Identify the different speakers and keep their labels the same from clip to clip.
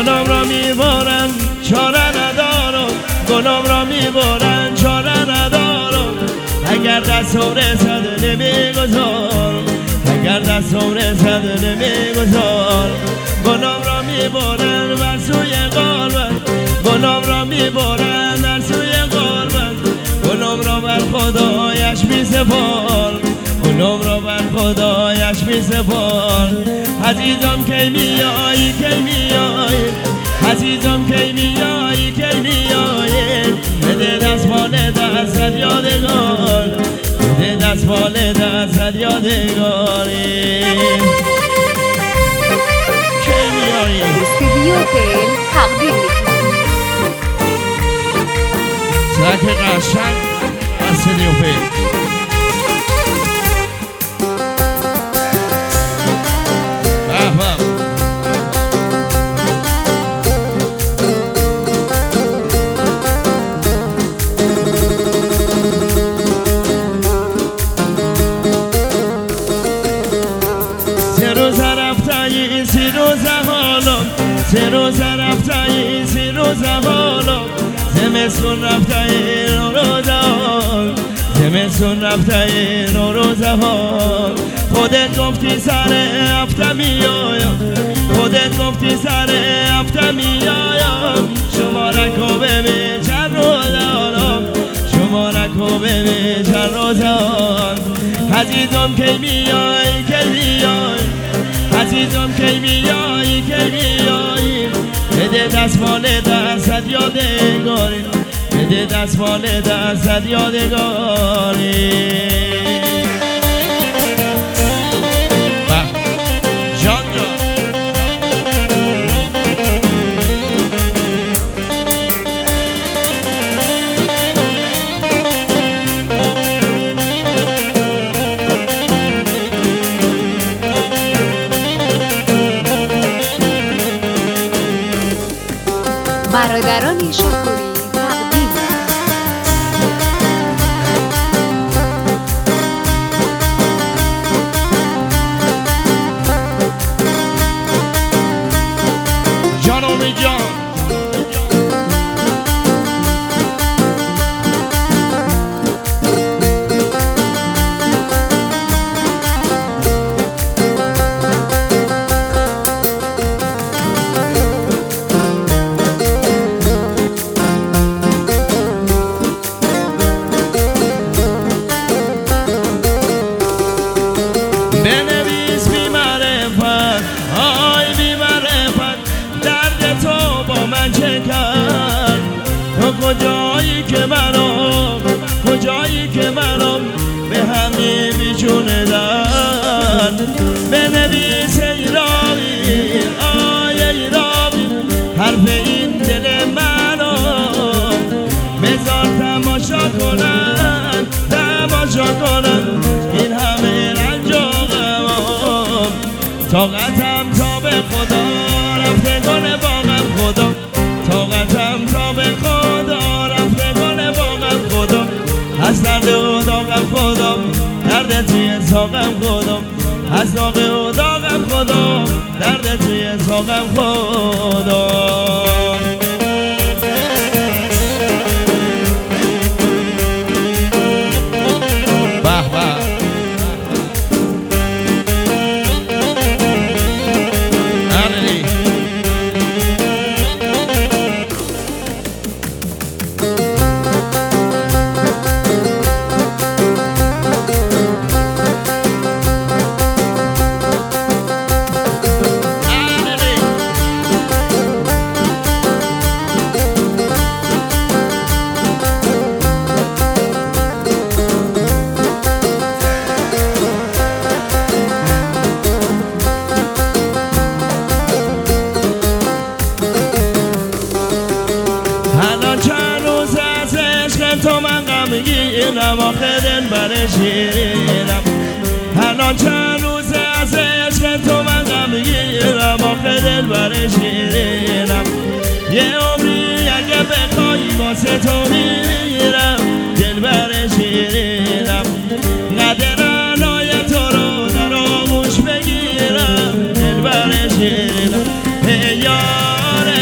Speaker 1: گنام را میبرن چاره ندارم، گنام را میبرن چاره ندارم. اگر دستم رسد نمیگذارم، اگر دستم رسد نمیگذارم. گنام را میبرن بر سوی قربت، گنام را میبرن بر سوی قربت. گنام را بر خدایش میسپارم، گنام را بر خدایش میسپارم. عزیزم کی میایی کی میایی، عزیزم کی میایی کی میایی. بده دستمال دستت یادگار، بده دستمال دستت یادگاری. کی میایی
Speaker 2: استودیو تل تقدیم میکنم
Speaker 1: سرک قشنگ استودیو تل. سه روز رفتایی سی روز حالا، زمستون رفتایی نوروز حال، زمستون رفتایی نوروز حال. خودت گفتی سر هفته میایم، خودت گفتی سر هفته میایم. شما رکو ببین چند روز حالا، شما رکو ببین چند روز حال. عزیزم کی میای کی میای، عزیزم کی میایی کی میایی. بده دستمال دستت یادگاری، بده دستمال دستت یادگاری. جان جان
Speaker 2: برادران شکوری تقدیم
Speaker 1: جانومی جان. بنویس بی معرفت آی بی معرفت، درد تو با من چه کرد. تو کجایی که منم، کجایی که منم به همی بیچونه درد. بنویس ای راوی آی ای راوی حرف این دل منم. بذار تماشا کنن تماشا کنن این همه رنج و غمم. طاقتم تا به خدا رفتگان باغم خدا، طاقتم تا به خدا رفتگان باغم خدا. از درد و داغم خدا، درد توی ساقم خدا، از داغ و داغم خدا، درد توی ساقم خدا. تو من غم میگیرم آخه دل بر شیرینم. الان چند روز از عشق تو من غم میگیرم آخه دل بر شیرینم. یه عمری اگه بخوای واسه تو میرم دل بر شیرینم. قدر علای تو رو در آغوش بگیرم دل بر شیرینم. ای یار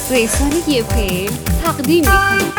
Speaker 2: رسانه فعل تقدیم می‌کند.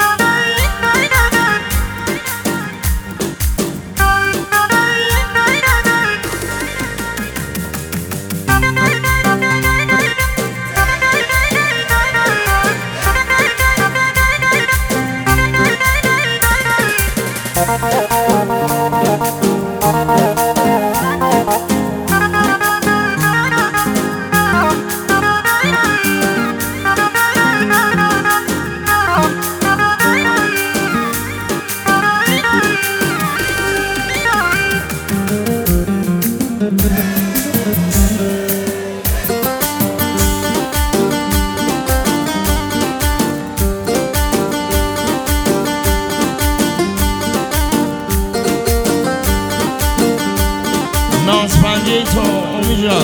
Speaker 1: نازپنجه تو امی جان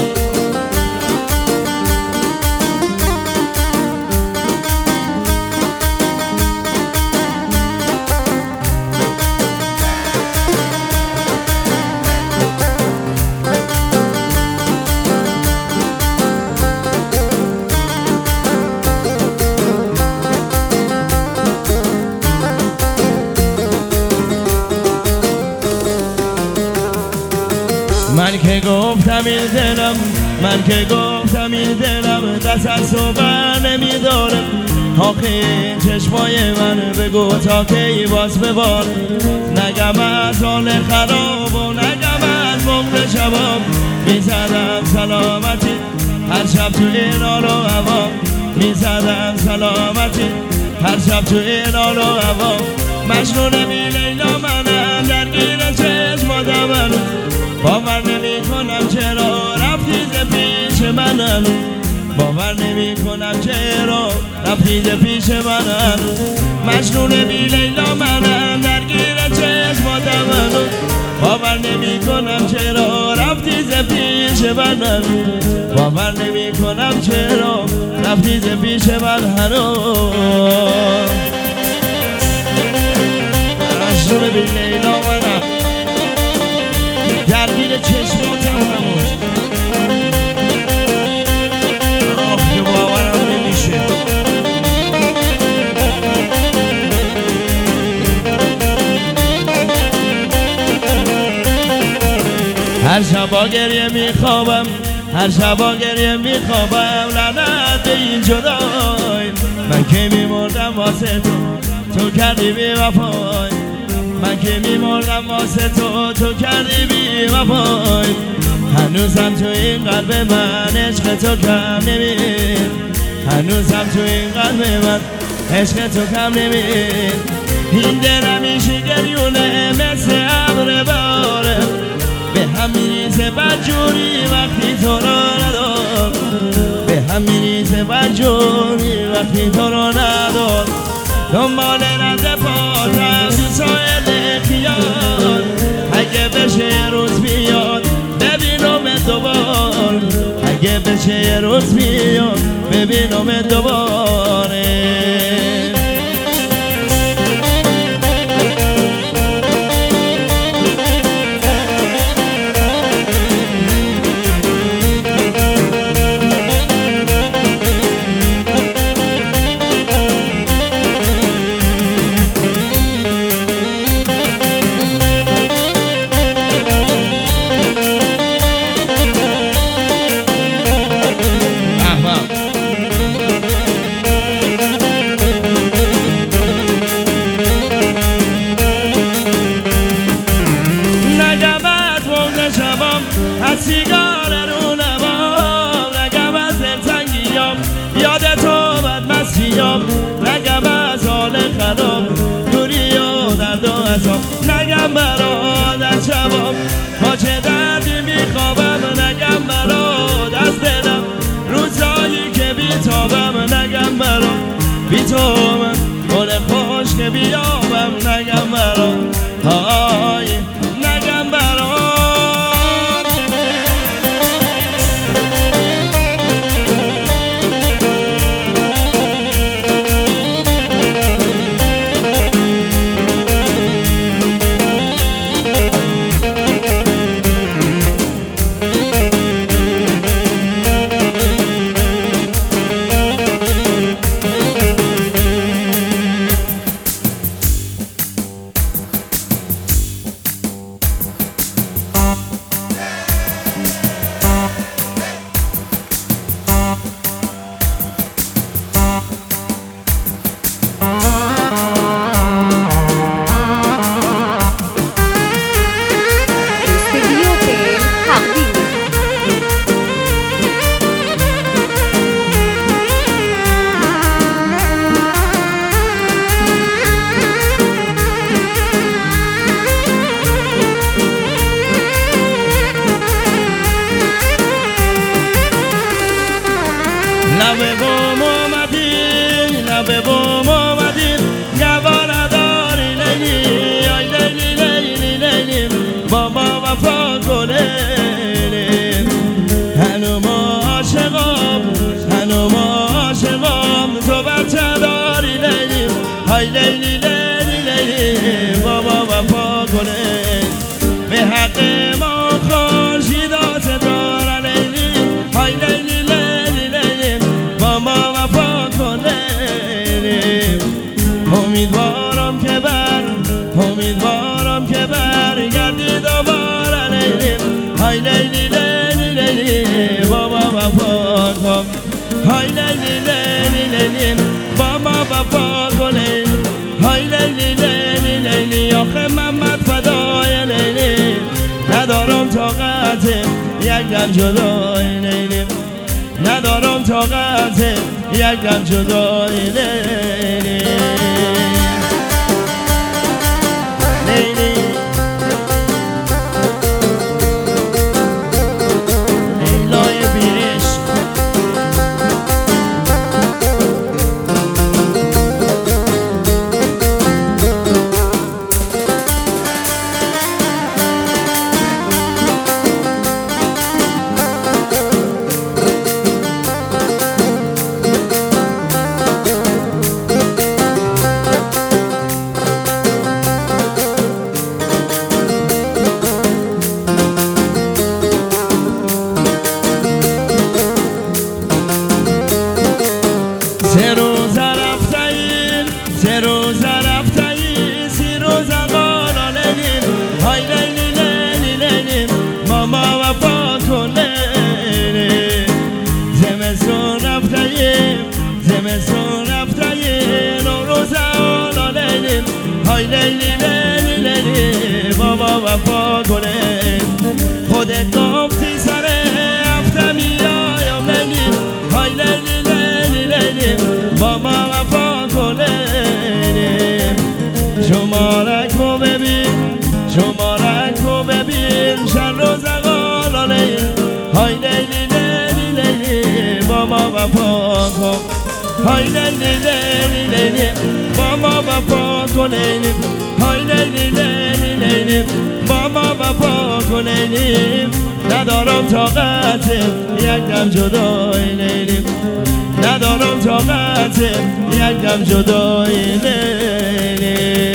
Speaker 1: من که گفتم این دلم، من که گفتم این دلم دست از تو بر نمیدارم. آخه این چشمای من بگو تا کی باز ببارم. نگم از حال خراب و نگم از بغض شباب. میزدم سلامتی هر شب تو این حال و هوا. میزدم سلامتی هر شب تو این حال و هوا. مجنون بی لیلا منم درگیر چشماتم هنوز. باور نمی کنم چرا رفتی ز پیش من هنوز. باور نمی کنم چرا رفتی ز پیش من هنوز. مجنون بی لیلا منم درگیر چشماتم هنوز. باور نمی کنم چرا رفتی ز پیش من هنوز. باور نمی کنم چرا رفتی ز پیش من هنوز. مجنون بی لیلا منم درگیر چشماتم هنوز. آخ که باورم نمیشه. هر شبا گریه میخوابم، هر شبا گریه میخوابم. لعنت به این جدای من که میمردم واسه تو، تو کردی بی وفای. من که میمردم واسه تو، تو کردی بی وفای. هنوزم تو این قلب من عشق تو کم نمید. هنوزم تو این قلب من عشق تو کم نمید. این دل همیشه گریونه مثل ابر باره. به هم میریزه بدجوری وقتی تو رو ندار. به هم میریزه بدجوری وقتی تو رو ندار. دنبال رد پاتم تو سایل خیال. اگه بشه یه روز بیاد ببینم دوباره. اگه بشه یه روز بیاد ببینم دوباره. از سیگار رو نبام. نگم از دلتنگیام یاد تو بدمستیام. نگم از حال خراب دوری و درد و عذاب. نگم برات از شبام با چه دردی میخوابم. نگم برات از دلم روزایی که بیتابم. نگم برات بی تو من گل خوش که بیابم. نگم برات های نگم برات وفا کنیم. هنوز عاشقم هنوز عاشقم تو بچه داری لیلی های لیلی لیلی لیلی بابا وفا کنیم. به حق ما خورشیدات داره لیلی های لیلی لیلی لیلی بابا وفا کنیم. امیدوارم که برگردی دوباره لیلی های لیلی لیلی لیلی بابا وفا کن. های لیلی لیلی لیلی بابا وفا کنیم. های لیلی لیلی لیلی آخه محمد فدای لیلی ندارم طاقت یک دم جدای لیلی ندارم طاقت یک دم جدای لیلی لیلی لیلای بیرش سه روز رفتایی 30 روز قالا لیلی های لیلی لیلی لیلی ماما وفا کن لیلی. زمستون رفتایی 9 روز قالا لیلی های لیلی لیلی لیلی بابا وفا کنه. خودت گفتی سر هفته میایم لیلی های لیلی لیلی لیلی بابا وفا کنه. شمارک رو ببین شن روز قالا لیلی های لیلی لیلی لیلی بابا وفا کن. های لیلی لیلی لیلی بابا وفا کن لیلی های لیلی لیلی لیلی بابا وفا کن لیلی ندارم طاقت یک دم جدای لیلی ندارم طاقت یک دم جدای لیلی.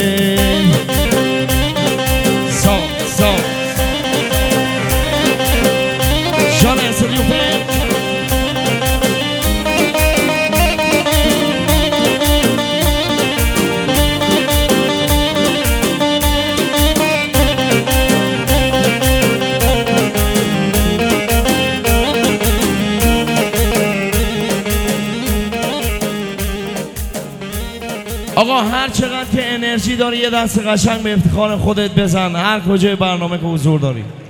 Speaker 1: جان استریوپه آقا هر چقدر که انرژی داری یه دست قشنگ به افتخار خودت بزن هر کجای برنامه که حضور داری.